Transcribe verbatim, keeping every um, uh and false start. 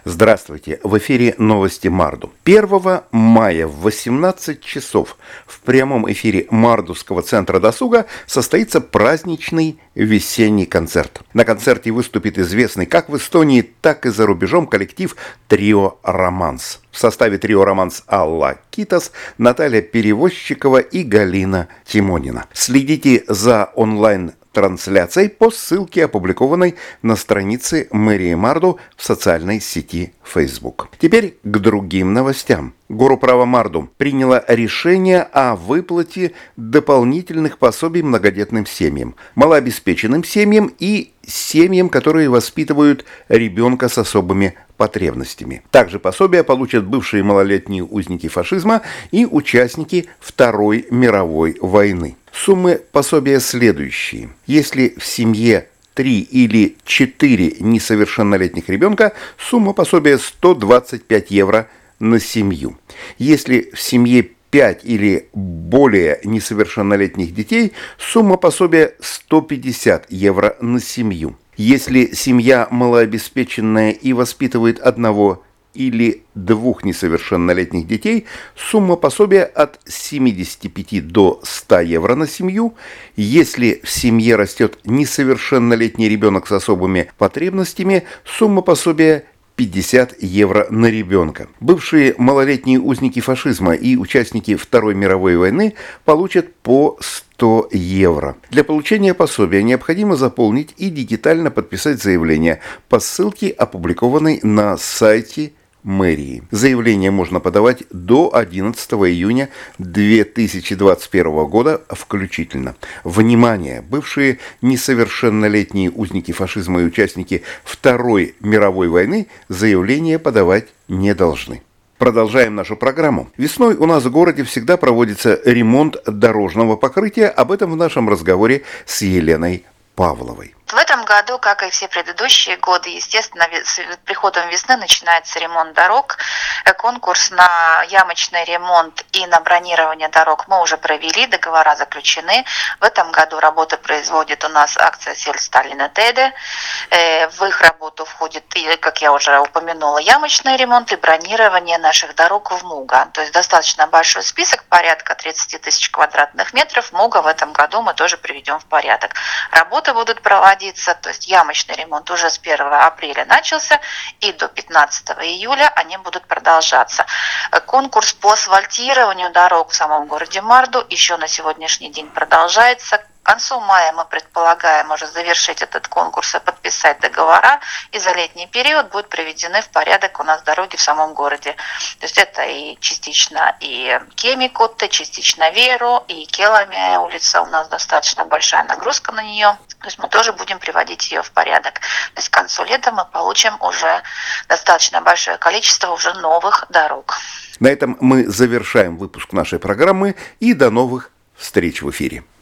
Здравствуйте! В эфире новости Марду. первого мая в восемнадцать часов в прямом эфире Мардовского центра досуга состоится праздничный весенний концерт. На концерте выступит известный как в Эстонии, так и за рубежом коллектив «Трио Романс». В составе «Трио Романс» Алла Китас, Наталья Перевозчикова и Галина Тимонина. Следите за онлайн трансляцией по ссылке, опубликованной на странице мэрии Марду в социальной сети Facebook. Теперь к другим новостям. Горуправа Марду приняла решение о выплате дополнительных пособий многодетным семьям, малообеспеченным семьям и семьям, которые воспитывают ребенка с особыми потребностями. Также пособия получат бывшие малолетние узники фашизма и участники Второй мировой войны. Суммы пособия следующие. Если в семье три или четыре несовершеннолетних ребенка, сумма пособия сто двадцать пять евро на семью. Если в семье пять или более несовершеннолетних детей, сумма пособия сто пятьдесят евро на семью. Если семья малообеспеченная и воспитывает одного или двух несовершеннолетних детей, сумма пособия от семидесяти пяти до ста евро на семью. Если в семье растет несовершеннолетний ребенок с особыми потребностями, сумма пособия пятьдесят евро на ребенка. Бывшие малолетние узники фашизма и участники Второй мировой войны получат по сто евро. Для получения пособия необходимо заполнить и дигитально подписать заявление по ссылке, опубликованной на сайте мэрии. Заявление можно подавать до одиннадцатого июня две тысячи двадцать первого года включительно. Внимание! Бывшие несовершеннолетние узники фашизма и участники Второй мировой войны заявление подавать не должны. Продолжаем нашу программу. Весной у нас в городе всегда проводится ремонт дорожного покрытия. Об этом в нашем разговоре с Еленой Павловой. В этом году, как и все предыдущие годы, естественно, с приходом весны начинается ремонт дорог. Конкурс на ямочный ремонт и на бронирование дорог мы уже провели, договора заключены. В этом году работы производит у нас акция «Сельсталинетеде». В их работу входит, как я уже упомянула, ямочный ремонт и бронирование наших дорог в Муга. То есть достаточно большой список, порядка тридцать тысяч квадратных метров. Муга в этом году мы тоже приведем в порядок. Работы будут проводиться. То есть ямочный ремонт уже с первого апреля начался, и до пятнадцатого июля они будут продолжаться. Конкурс по асфальтированию дорог в самом городе Марду еще на сегодняшний день продолжается. К концу мая мы предполагаем уже завершить этот конкурс и подписать договора, и за летний период будут приведены в порядок у нас дороги в самом городе. То есть это и частично и Кемикотте, частично Веру, и Келами улица, у нас достаточно большая нагрузка на нее. То есть мы тоже будем приводить ее в порядок. То есть к концу лета мы получим уже достаточно большое количество уже новых дорог. На этом мы завершаем выпуск нашей программы, и до новых встреч в эфире.